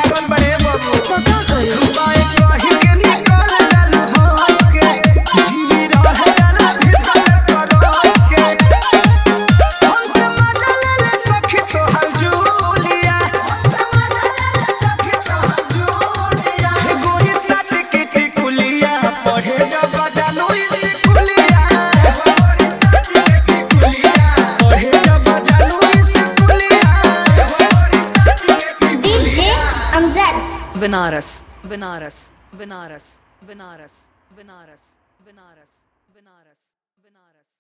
पागल बड़े बाबू तो का करी बाए कहि के निकल जालू हंस के जीवी रहे जाला भीतर करस के हमसे मजा ले ले सखी तोहर जूलिया हे गोरी साथ के टिकुलिया पढ़े जब जालू स्कूलिया पढ़े जब जालू स्कूलिया DJ Amjad Banaras, Banaras, Banaras, Banaras, Banaras, Banaras, Banaras, Banaras.